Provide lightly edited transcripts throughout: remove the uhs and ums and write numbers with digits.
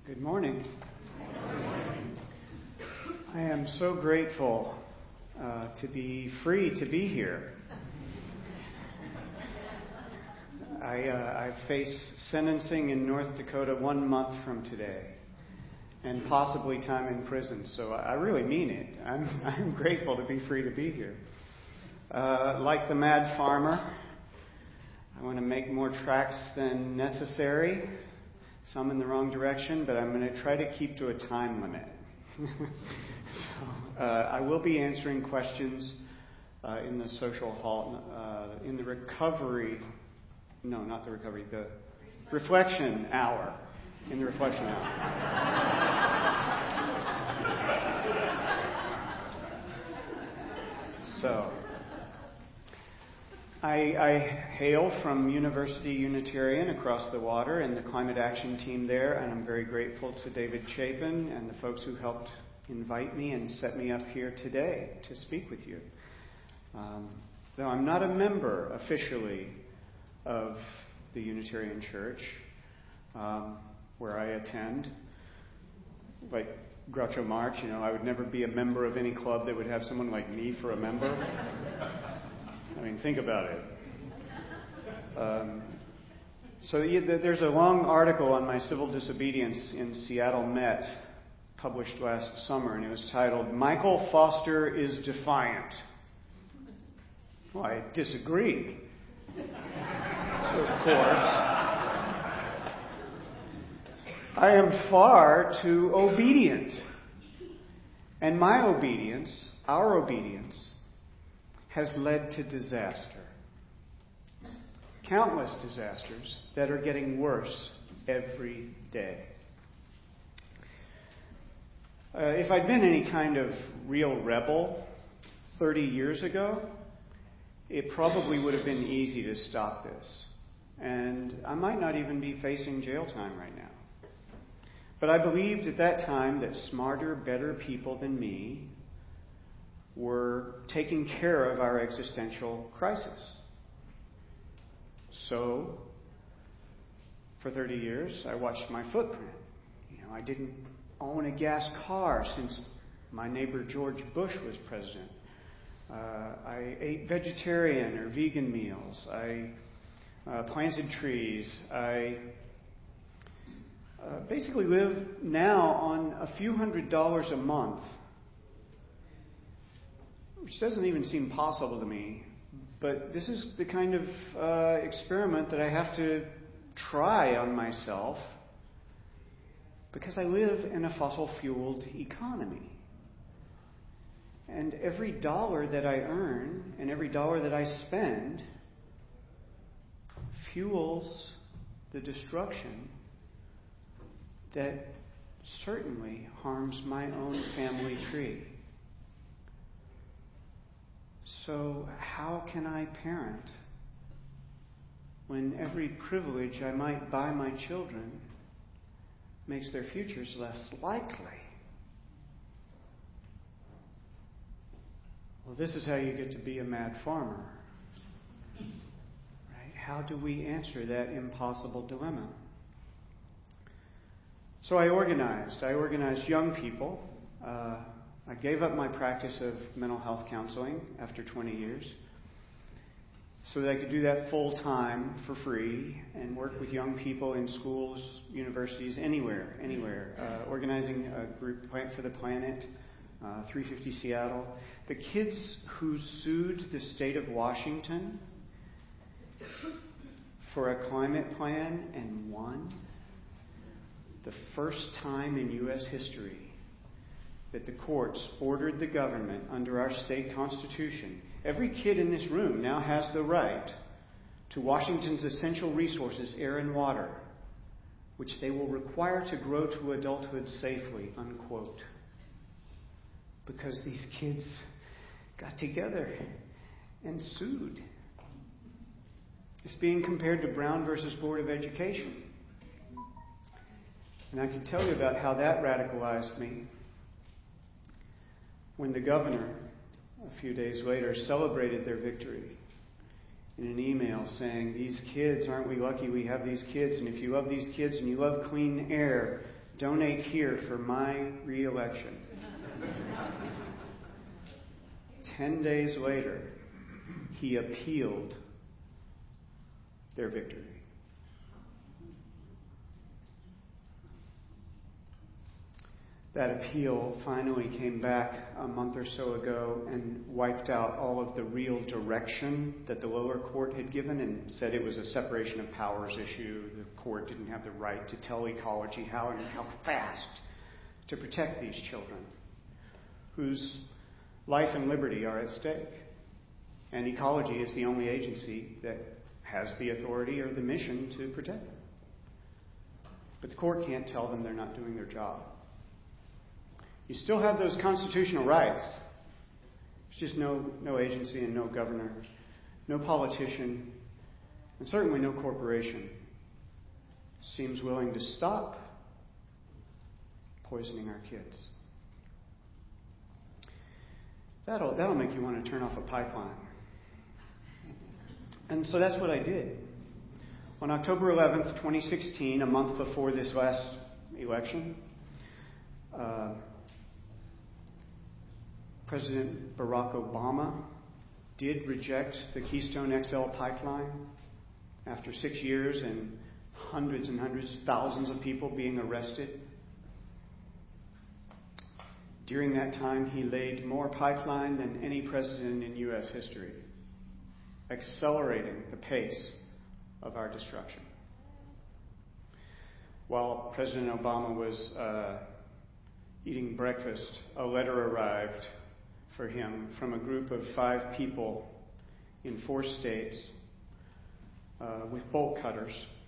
Good morning. I am so grateful to be free to be here. I face sentencing in North Dakota 1 month from today, and possibly time in prison. So I really mean it. I'm grateful to be free to be here. Like the mad farmer, I want to make more tracks than necessary. Some in the wrong direction, but I'm going to try to keep to a time limit. I will be answering questions in the social hall, in the recovery. No, not the recovery. The reflection hour. In the reflection hour. So, I hail from University Unitarian across the water and the climate action team there, and I'm very grateful to David Chapin and the folks who helped invite me and set me up here today to speak with you. Though I'm not a member officially of the Unitarian Church, where I attend, like Groucho Marx, I would never be a member of any club that would have someone like me for a member. I mean, think about it. There's a long article on my civil disobedience in Seattle Met, published last summer, and it was titled, "Michael Foster is Defiant." Well, I disagree, of course. I am far too obedient. And my obedience, our obedience, has led to disaster. Countless disasters that are getting worse every day. If I'd been any kind of real rebel 30 years ago, it probably would have been easy to stop this. And I might not even be facing jail time right now. But I believed at that time that smarter, better people than me were taking care of our existential crisis. So, for 30 years, I watched my footprint. I didn't own a gas car since my neighbor George Bush was president. I ate vegetarian or vegan meals. I planted trees. I basically live now on a few $100s a month, which doesn't even seem possible to me. But this is the kind of experiment that I have to try on myself because I live in a fossil-fueled economy. And every dollar that I earn and every dollar that I spend fuels the destruction that certainly harms my own family tree. So how can I parent when every privilege I might buy my children makes their futures less likely? Well, this is how you get to be a mad farmer. Right? How do we answer that impossible dilemma? So I organized young people. I gave up my practice of mental health counseling after 20 years so that I could do that full time for free and work with young people in schools, universities, anywhere. Organizing a group, Plant for the Planet, 350 Seattle. The kids who sued the state of Washington for a climate plan and won, the first time in U.S. history that the courts ordered the government under our state constitution. Every kid in this room now has the right to Washington's essential resources, air and water, which they will require to grow to adulthood safely, unquote. Because these kids got together and sued. It's being compared to Brown versus Board of Education. And I can tell you about how that radicalized me when the governor, a few days later, celebrated their victory in an email saying, "These kids, aren't we lucky we have these kids? And if you love these kids and you love clean air, donate here for my re-election. 10 days later, he appealed their victory. That appeal finally came back a month or so ago and wiped out all of the real direction that the lower court had given and said it was a separation of powers issue. The court didn't have the right to tell ecology how and how fast to protect these children whose life and liberty are at stake. And ecology is the only agency that has the authority or the mission to protect them. But the court can't tell them they're not doing their job. You still have those constitutional rights. There's just no agency and no governor, no politician, and certainly no corporation seems willing to stop poisoning our kids. That'll make you want to turn off a pipeline. And so that's what I did. On October 11th, 2016, a month before this last election, President Barack Obama did reject the Keystone XL pipeline after 6 years and hundreds, thousands of people being arrested. During that time, he laid more pipeline than any president in U.S. history, accelerating the pace of our destruction. While President Obama was eating breakfast, a letter arrived for him from a group of 5 people in 4 states with bolt cutters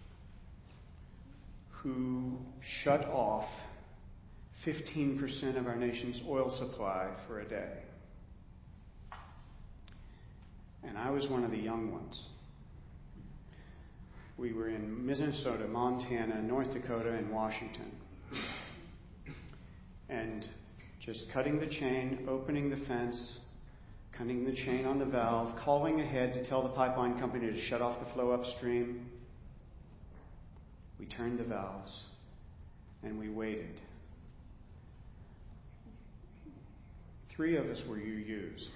who shut off 15% of our nation's oil supply for a day. And I was one of the young ones. We were in Minnesota, Montana, North Dakota, and Washington. And just cutting the chain, opening the fence, cutting the chain on the valve, calling ahead to tell the pipeline company to shut off the flow upstream. We turned the valves and we waited. 3 of us were UUs.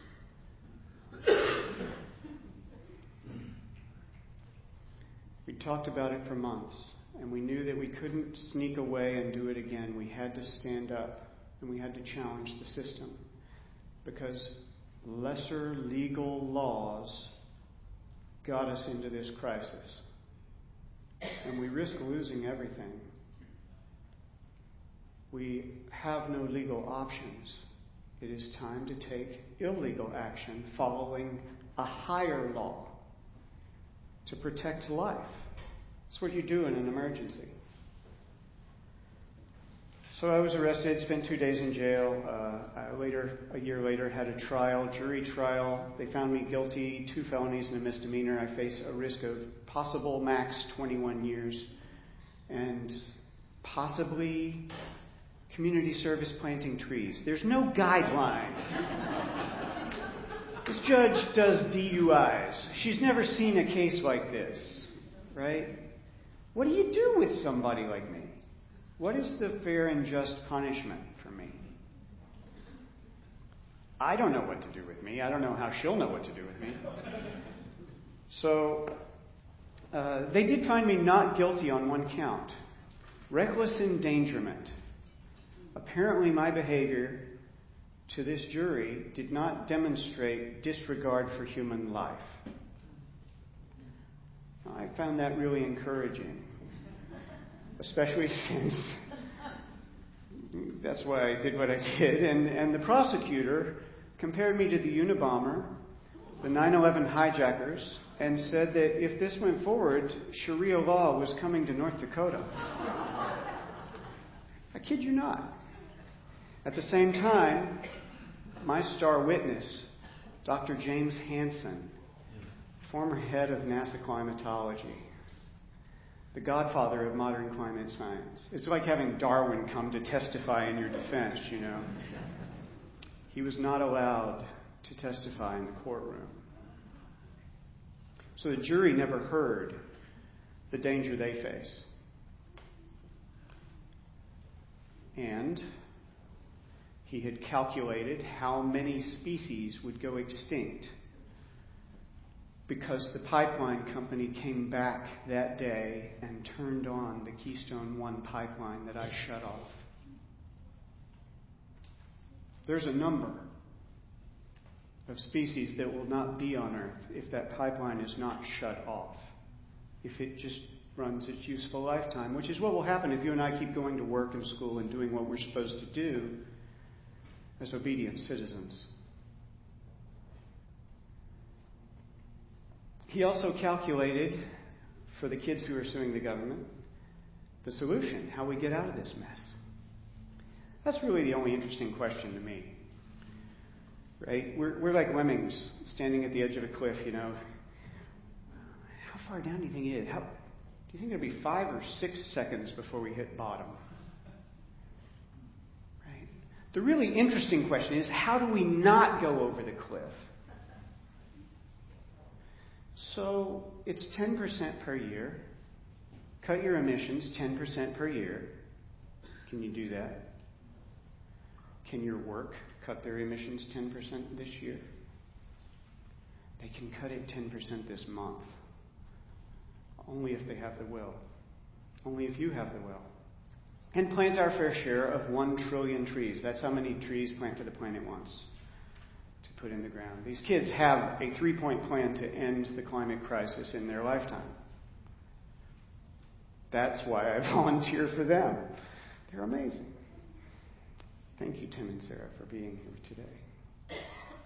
We talked about it for months, and we knew that we couldn't sneak away and do it again. We had to stand up, and we had to challenge the system, because lesser legal laws got us into this crisis. And we risk losing everything. We have no legal options. It is time to take illegal action following a higher law to protect life. That's what you do in an emergency. So I was arrested, spent 2 days in jail. A year later, had a trial, jury trial. They found me guilty, 2 felonies and a misdemeanor. I face a risk of possible max 21 years and possibly community service planting trees. There's no guideline. This judge does DUIs. She's never seen a case like this, right? What do you do with somebody like me? What is the fair and just punishment for me? I don't know what to do with me. I don't know how she'll know what to do with me. So they did find me not guilty on 1 count. Reckless endangerment. Apparently my behavior to this jury did not demonstrate disregard for human life. I found that really encouraging, especially since that's why I did what I did. And the prosecutor compared me to the Unabomber, the 9/11 hijackers, and said that if this went forward, Sharia law was coming to North Dakota. I kid you not. At the same time, my star witness, Dr. James Hansen, former head of NASA climatology, the godfather of modern climate science. It's like having Darwin come to testify in your defense, you know. He was not allowed to testify in the courtroom. So the jury never heard the danger they face. And he had calculated how many species would go extinct because the pipeline company came back that day and turned on the Keystone 1 pipeline that I shut off. There's a number of species that will not be on Earth if that pipeline is not shut off, if it just runs its useful lifetime, which is what will happen if you and I keep going to work and school and doing what we're supposed to do as obedient citizens. He also calculated, for the kids who are suing the government, the solution, how we get out of this mess. That's really the only interesting question to me. Right? We're like lemmings standing at the edge of a cliff, you know. How far down do you think it is? Do you think it'll be 5 or 6 seconds before we hit bottom? Right? The really interesting question is, how do we not go over the cliff? So it's 10% per year. Cut your emissions 10% per year. Can you do that? Can your work cut their emissions 10% this year? They can cut it 10% this month. Only if they have the will. Only if you have the will. And plant our fair share of 1 trillion trees. That's how many trees Plant for the Planet wants to put in the ground. These kids have a 3-point plan to end the climate crisis in their lifetime. That's why I volunteer for them. They're amazing. Thank you, Tim and Sarah, for being here today.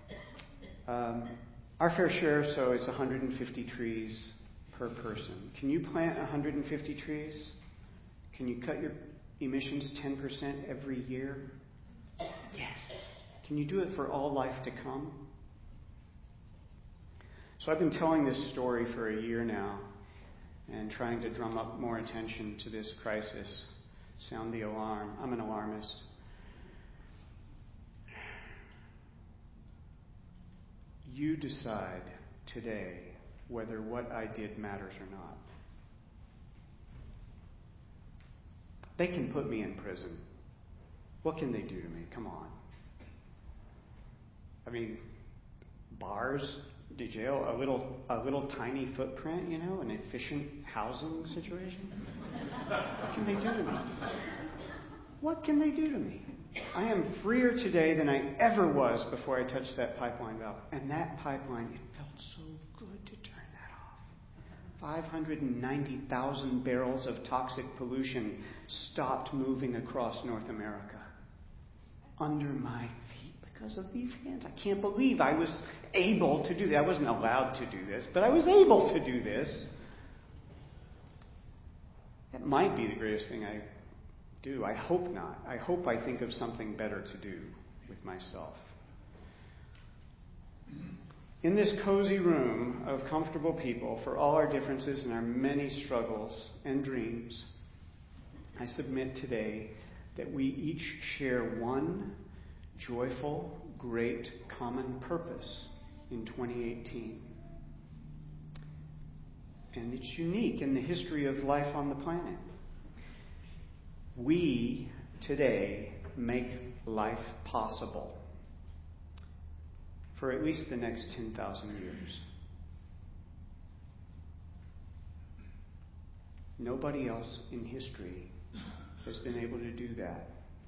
Our fair share, so it's 150 trees per person. Can you plant 150 trees? Can you cut your emissions 10% every year? Yes. Can you do it for all life to come? So I've been telling this story for a year now and trying to drum up more attention to this crisis. Sound the alarm. I'm an alarmist. You decide today whether what I did matters or not. They can put me in prison. What can they do to me? Come on. I mean, bars, the jail, a little tiny footprint, you know, an efficient housing situation. What can they do to me? What can they do to me? I am freer today than I ever was before I touched that pipeline valve. And that pipeline, it felt so good to turn that off. 590,000 barrels of toxic pollution stopped moving across North America under my feet because of these hands. I can't believe I was able to do that. I wasn't allowed to do this, but I was able to do this. That might be the greatest thing I do. I hope not. I hope I think of something better to do with myself. In this cozy room of comfortable people, for all our differences and our many struggles and dreams, I submit today that we each share one joyful, great, common purpose in 2018. And it's unique in the history of life on the planet. We, today, make life possible for at least the next 10,000 years. Nobody else in history has been able to do that.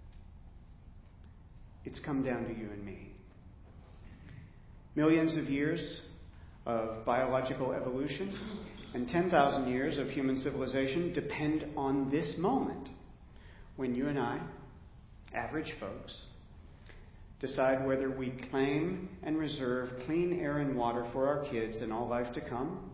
It's come down to you and me. Millions of years of biological evolution and 10,000 years of human civilization depend on this moment when you and I, average folks, decide whether we claim and reserve clean air and water for our kids and all life to come,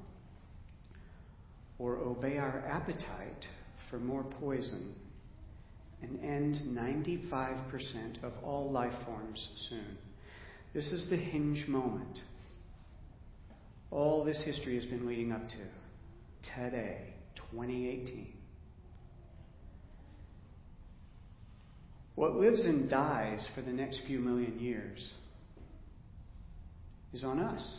or obey our appetite for more poison and end 95% of all life forms soon. This is the hinge moment. All this history has been leading up to. Today, 2018. What lives and dies for the next few million years is on us.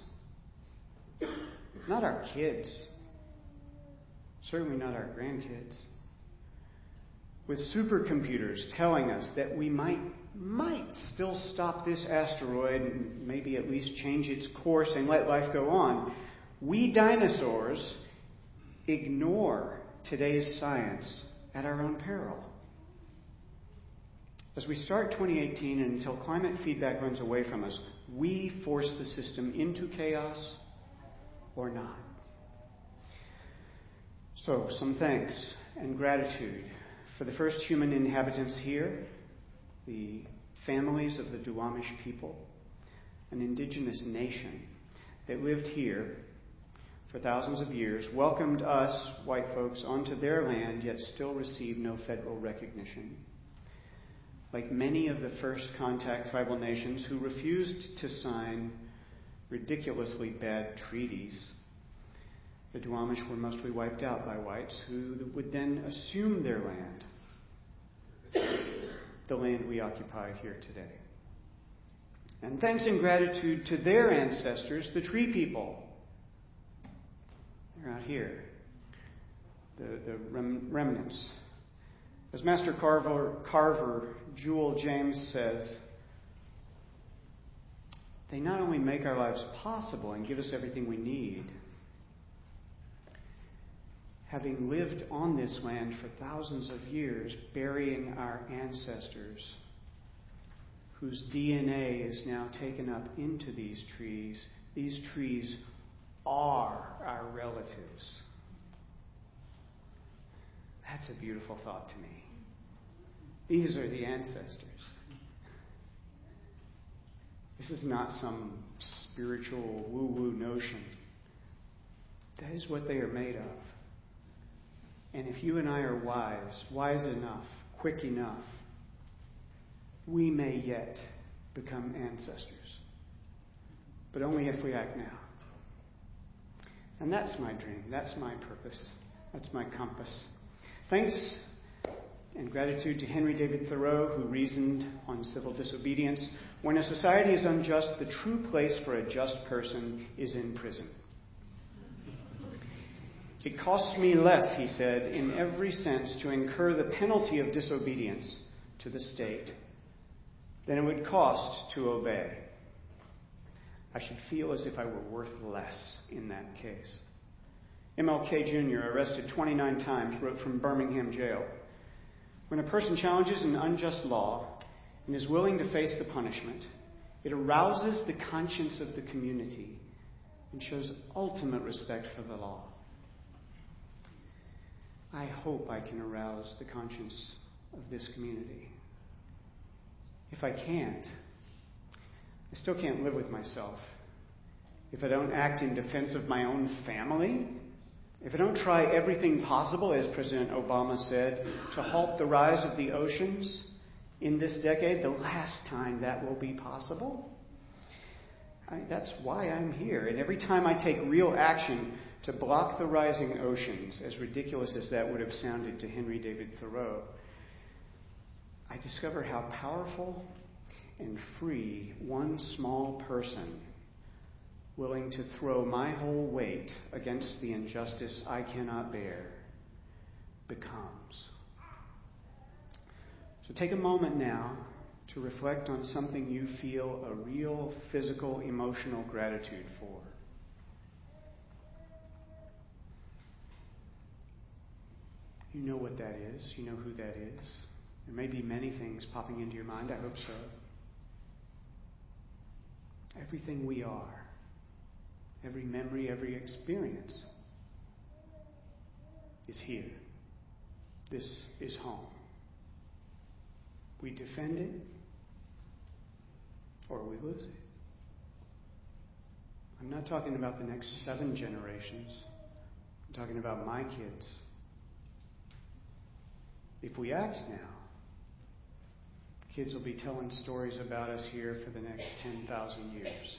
Not our kids. Certainly not our grandkids. with supercomputers telling us that we might still stop this asteroid and maybe at least change its course and let life go on, we dinosaurs ignore today's science at our own peril. As we start 2018 and until climate feedback runs away from us, we force the system into chaos or not. So, some thanks and gratitude for the first human inhabitants here, the families of the Duwamish people, an indigenous nation that lived here for thousands of years, welcomed us, white folks, onto their land, yet still received no federal recognition. Like many of the first contact tribal nations who refused to sign ridiculously bad treaties, the Duwamish were mostly wiped out by whites who would then assume their land, the land we occupy here today. And thanks and gratitude to their ancestors, the Tree People. They're out here, the remnants. As Master Carver Jewel James says, they not only make our lives possible and give us everything we need, having lived on this land for thousands of years, burying our ancestors, whose DNA is now taken up into these trees are our relatives. That's a beautiful thought to me. These are the ancestors. This is not some spiritual woo-woo notion. That is what they are made of. And if you and I are wise enough, quick enough, we may yet become ancestors. But only if we act now. And that's my dream. That's my purpose. That's my compass. Thanks and gratitude to Henry David Thoreau, who reasoned on civil disobedience. When a society is unjust, the true place for a just person is in prison. It costs me less, he said, in every sense to incur the penalty of disobedience to the state than it would cost to obey. I should feel as if I were worth less in that case. MLK Jr., arrested 29 times, wrote from Birmingham jail, when a person challenges an unjust law and is willing to face the punishment, it arouses the conscience of the community and shows ultimate respect for the law. I hope I can arouse the conscience of this community. If I can't, I still can't live with myself. If I don't act in defense of my own family, if I don't try everything possible, as President Obama said, to halt the rise of the oceans in this decade, the last time that will be possible, that's why I'm here. And every time I take real action to block the rising oceans, as ridiculous as that would have sounded to Henry David Thoreau, I discover how powerful and free one small person willing to throw my whole weight against the injustice I cannot bear becomes. So take a moment now to reflect on something you feel a real physical, emotional gratitude for. You know what that is. You know who that is. There may be many things popping into your mind. I hope so. Everything we are, every memory, every experience is here. This is home. We defend it or we lose it. I'm not talking about the next 7 generations. I'm talking about my kids. If we act now, kids will be telling stories about us here for the next 10,000 years.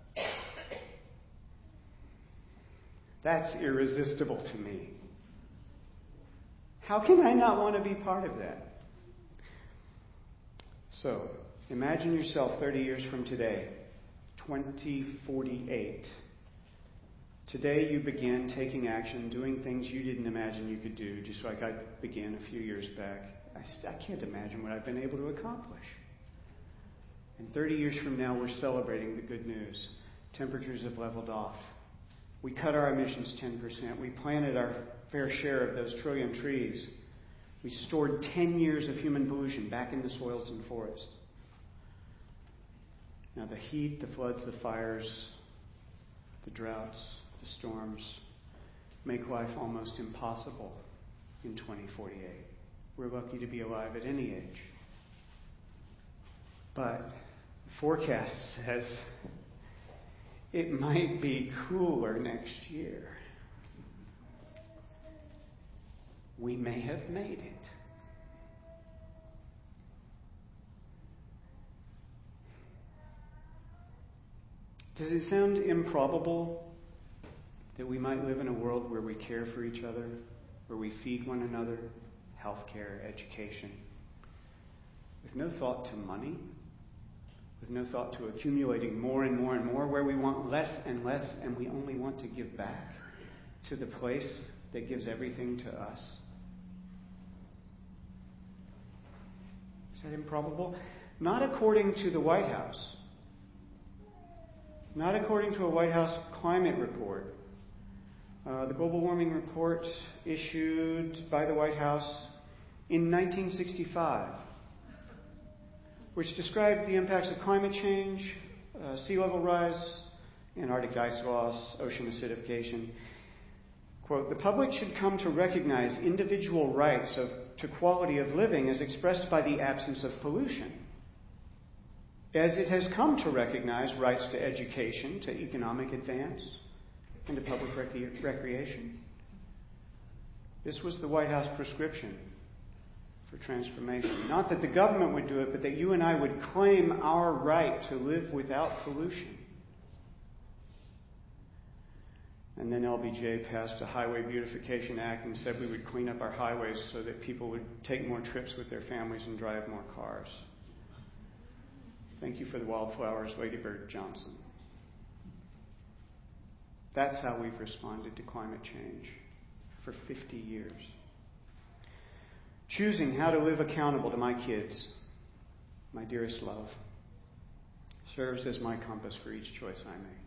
That's irresistible to me. How can I not want to be part of that? So, imagine yourself 30 years from today, 2048. Today you begin taking action, doing things you didn't imagine you could do, just like I began a few years back I can't imagine what I've been able to accomplish. And 30 years from now, we're celebrating the good news. Temperatures have leveled off. We cut our emissions 10%. We planted our fair share of those trillion trees. We stored 10 years of human pollution back in the soils and forests. Now the heat, the floods, the fires, the droughts, the storms make life almost impossible in 2048. We're lucky to be alive at any age. But the forecast says it might be cooler next year. We may have made it. Does it sound improbable that we might live in a world where we care for each other, where we feed one another, healthcare, education, with no thought to money, with no thought to accumulating more and more and more, where we want less and less and we only want to give back to the place that gives everything to us? Is that improbable? Not according to the White House. Not according to a White House climate report. The global warming report issued by the White House in 1965, which described the impacts of climate change, sea level rise, Antarctic ice loss, ocean acidification. Quote, "The public should come to recognize individual rights to quality of living as expressed by the absence of pollution, as it has come to recognize rights to education, to economic advance, and to public recreation." This was the White House prescription for transformation. Not that the government would do it, but that you and I would claim our right to live without pollution. And then LBJ passed a Highway Beautification Act and said we would clean up our highways so that people would take more trips with their families and drive more cars. Thank you for the wildflowers, Lady Bird Johnson. That's how we've responded to climate change for 50 years. Choosing how to live accountable to my kids, my dearest love, serves as my compass for each choice I make.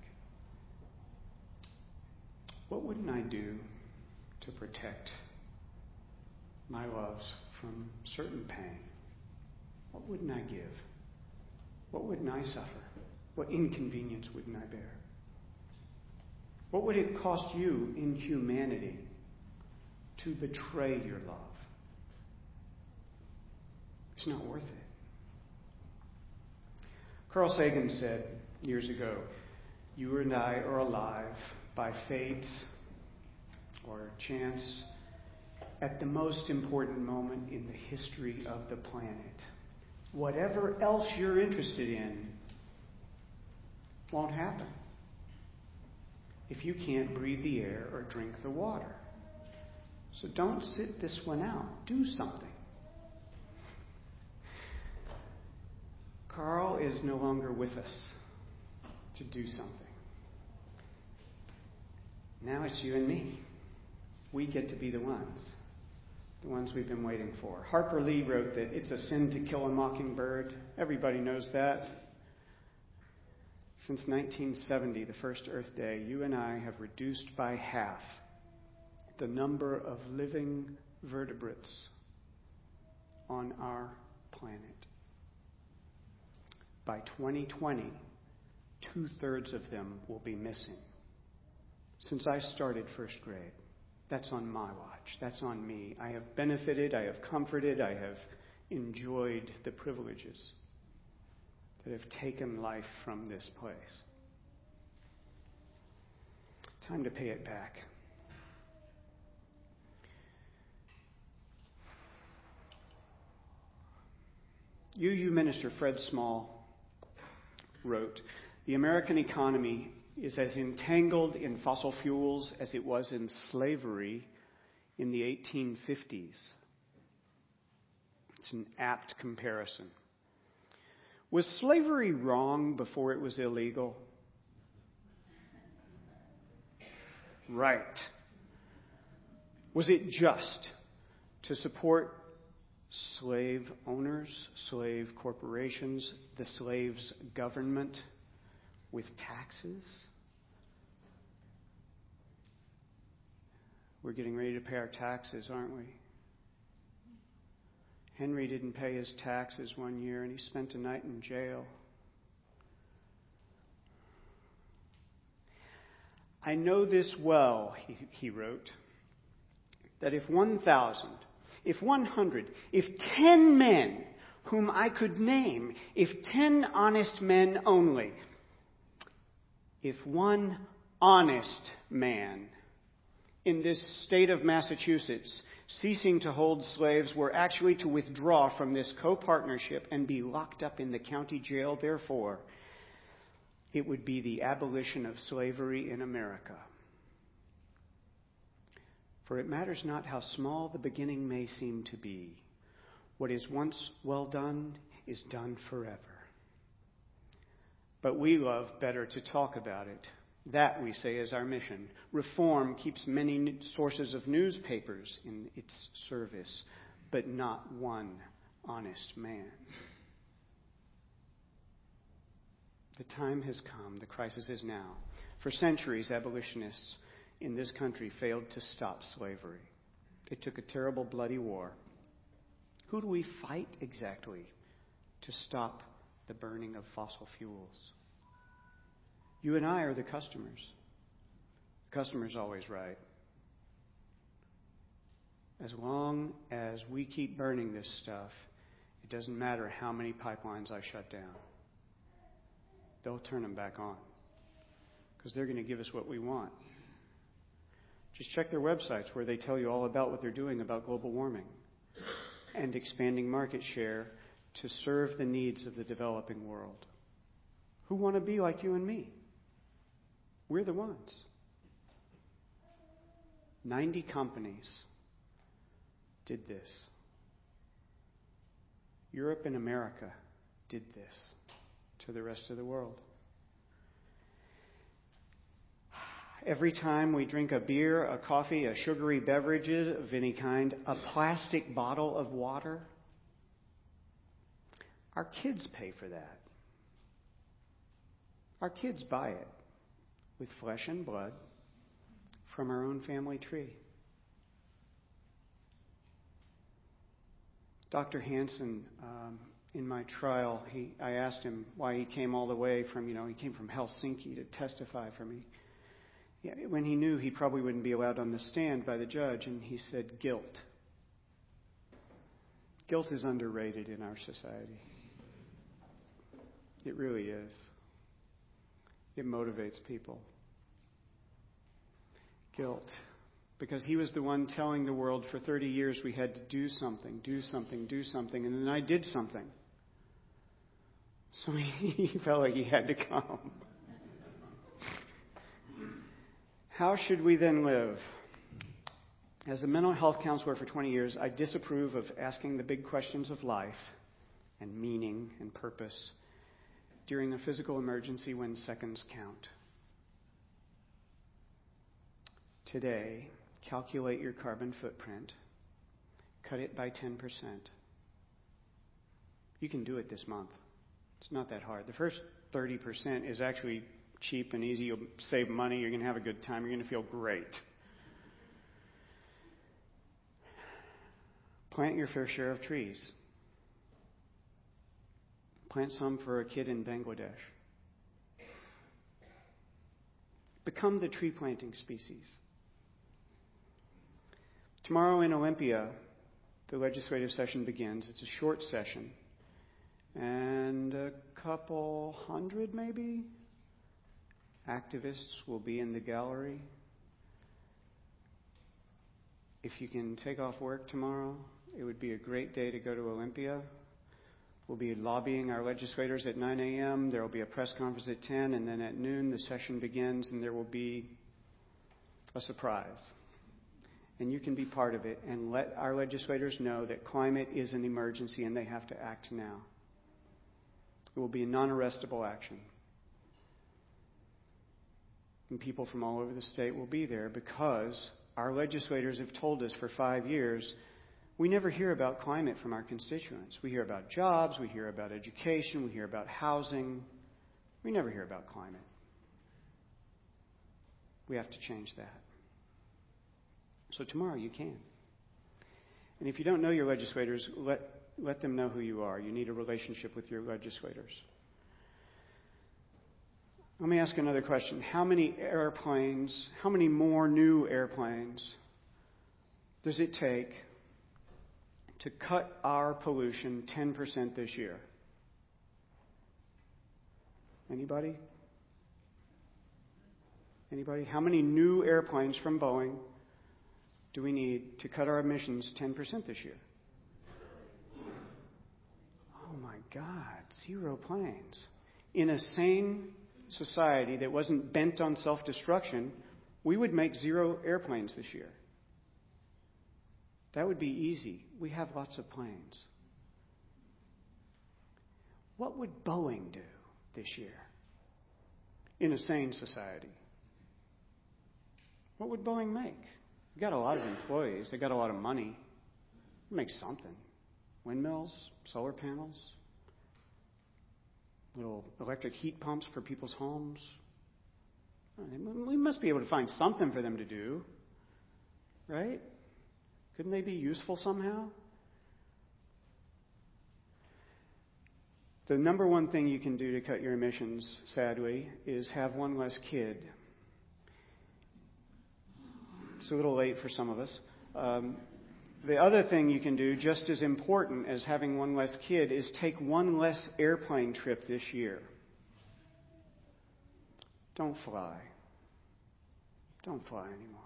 What wouldn't I do to protect my loves from certain pain? What wouldn't I give? What wouldn't I suffer? What inconvenience wouldn't I bear? What would it cost you in humanity to betray your love? It's not worth it. Carl Sagan said years ago, "You and I are alive by fate or chance at the most important moment in the history of the planet. Whatever else you're interested in won't happen if you can't breathe the air or drink the water. So don't sit this one out. Do something." Carl is no longer with us to do something. Now it's you and me. We get to be the ones we've been waiting for. Harper Lee wrote that it's a sin to kill a mockingbird. Everybody knows that. Since 1970, the first Earth Day, you and I have reduced by half the number of living vertebrates on our planet. By 2020, 2/3 of them will be missing. Since I started first grade, that's on my watch. That's on me. I have benefited, I have comforted, I have enjoyed the privileges that have taken life from this place. Time to pay it back. UU Minister Fred Small wrote, "The American economy is as entangled in fossil fuels as it was in slavery in the 1850s. It's an apt comparison. Was slavery wrong before it was illegal? Right. Was it just to support slave owners, slave corporations, the slaves' government with taxes. We're getting ready to pay our taxes, aren't we? Henry didn't pay his taxes one year, and he spent a night in jail. I know this well, he wrote, that if 1,000, if 100, if 10 men whom I could name, if 10 honest men only, if one honest man in this state of Massachusetts, ceasing to hold slaves, were actually to withdraw from this co-partnership and be locked up in the county jail, therefore, it would be the abolition of slavery in America. For it matters not how small the beginning may seem to be. What is once well done is done forever. But we love better to talk about it. That, we say, is our mission. Reform keeps many sources of newspapers in its service, but not one honest man. The time has come. The crisis is now. For centuries, abolitionists in this country failed to stop slavery. It took a terrible, bloody war. Who do we fight exactly to stop the burning of fossil fuels? You and I are the customers. The customer's always right. As long as we keep burning this stuff, it doesn't matter how many pipelines I shut down. They'll turn them back on because they're going to give us what we want. Just check their websites where they tell you all about what they're doing about global warming and expanding market share to serve the needs of the developing world. Who want to be like you and me? We're the ones. 90 companies did this. Europe and America did this to the rest of the world. Every time we drink a beer, a coffee, a sugary beverage of any kind, a plastic bottle of water, our kids pay for that. Our kids buy it with flesh and blood from our own family tree. Dr. Hansen, in my trial, I asked him why he came all the way from, he came from Helsinki to testify for me. When he knew he probably wouldn't be allowed on the stand by the judge, and he said, guilt. Guilt is underrated in our society. It really is. It motivates people. Guilt. Because he was the one telling the world for 30 years we had to do something, and then I did something. So he felt like he had to come. How should we then live? As a mental health counselor for 20 years, I disapprove of asking the big questions of life and meaning and purpose during a physical emergency when seconds count. Today, calculate your carbon footprint. Cut it by 10%. You can do it this month. It's not that hard. The first 30% is actually cheap and easy. You'll save money. You're going to have a good time. You're going to feel great. Plant your fair share of trees. Plant some for a kid in Bangladesh. Become the tree planting species. Tomorrow in Olympia, the legislative session begins. It's a short session. And a couple hundred, maybe, activists will be in the gallery. If you can take off work tomorrow, it would be a great day to go to Olympia. We'll be lobbying our legislators at 9 a.m. There will be a press conference at 10, and then at noon the session begins, and there will be a surprise. And you can be part of it and let our legislators know that climate is an emergency and they have to act now. It will be a non-arrestable action. And people from all over the state will be there because our legislators have told us for 5 years We never hear about climate from our constituents. We hear about jobs, we hear about education, we hear about housing. We never hear about climate. We have to change that. So tomorrow you can. And if you don't know your legislators, let them know who you are. You need a relationship with your legislators. Let me ask another question. How many more new airplanes does it take to cut our pollution 10% this year? Anybody? Anybody? How many new airplanes from Boeing do we need to cut our emissions 10% this year? Oh my God, 0 planes. In a sane society that wasn't bent on self-destruction, we would make 0 airplanes this year. That would be easy. We have lots of planes. What would Boeing do this year in a sane society? What would Boeing make? They've got a lot of employees. They've got a lot of money. Make something. Windmills, solar panels, little electric heat pumps for people's homes. We must be able to find something for them to do, right? Couldn't they be useful somehow? The number one thing you can do to cut your emissions, sadly, is have one less kid. It's a little late for some of us. The other thing you can do, just as important as having one less kid, is take one less airplane trip this year. Don't fly. Don't fly anymore.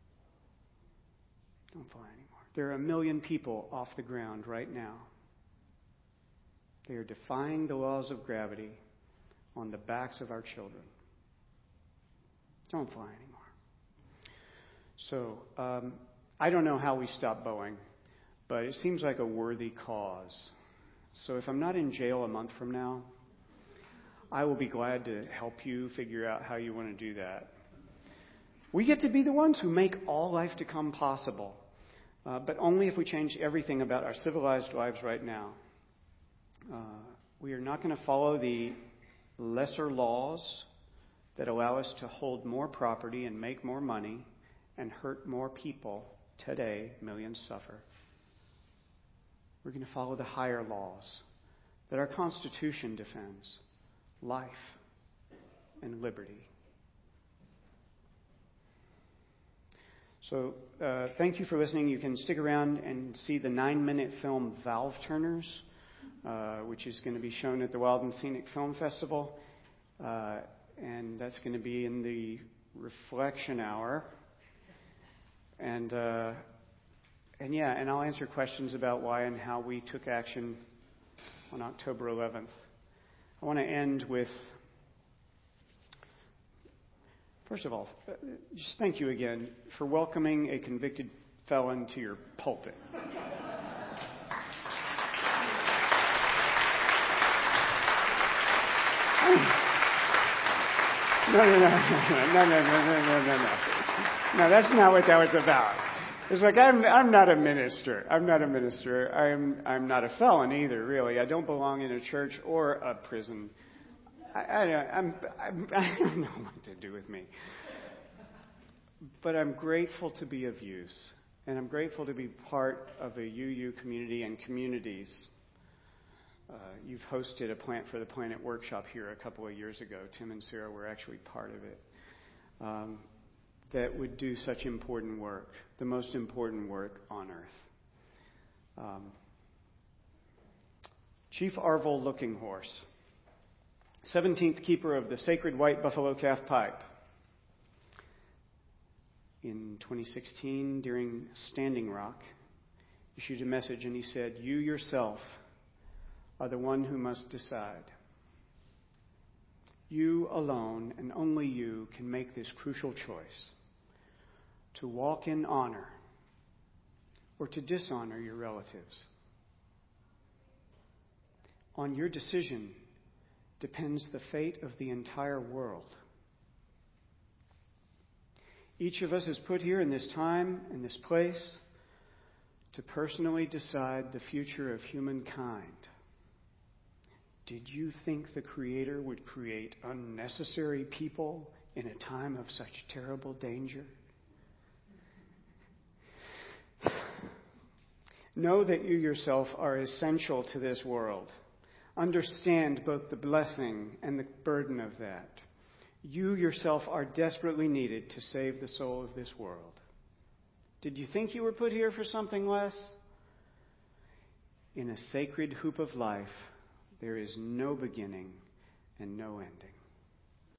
Don't fly anymore. There are 1 million people off the ground right now. They are defying the laws of gravity on the backs of our children. Don't fly anymore. So, I don't know how we stop Boeing, but it seems like a worthy cause. So if I'm not in jail a month from now, I will be glad to help you figure out how you want to do that. We get to be the ones who make all life to come possible, but only if we change everything about our civilized lives right now. We are not going to follow the lesser laws that allow us to hold more property and make more money and hurt more people. Today, millions suffer. We're going to follow the higher laws that our Constitution defends: life and liberty. So, thank you for listening. You can stick around and see the 9-minute film Valve Turners, which is going to be shown at the Wild and Scenic Film Festival. And that's going to be in the reflection hour. And I'll answer questions about why and how we took action on October 11th. I want to end with, first of all, just thank you again for welcoming a convicted felon to your pulpit. No, that's not what that was about. It's like, I'm not a minister. I'm not not a felon either, really. I don't belong in a church or a prison. I don't know what to do with me. But I'm grateful to be of use. And I'm grateful to be part of a UU community and communities. You've hosted a Plant for the Planet workshop here a couple of years ago. Tim and Sarah were actually part of it. That would do such important work, the most important work on earth. Chief Arvil Looking Horse, 17th keeper of the sacred white buffalo calf pipe. In 2016, during Standing Rock, issued a message and he said, "You yourself are the one who must decide. You alone and only you can make this crucial choice to walk in honor or to dishonor your relatives. On your decision depends the fate of the entire world. Each of us is put here in this time, in this place, to personally decide the future of humankind, did you think the Creator would create unnecessary people in a time of such terrible danger? Know that you yourself are essential to this world. Understand both the blessing and the burden of that. You yourself are desperately needed to save the soul of this world. Did you think you were put here for something less? In a sacred hoop of life, there is no beginning and no ending.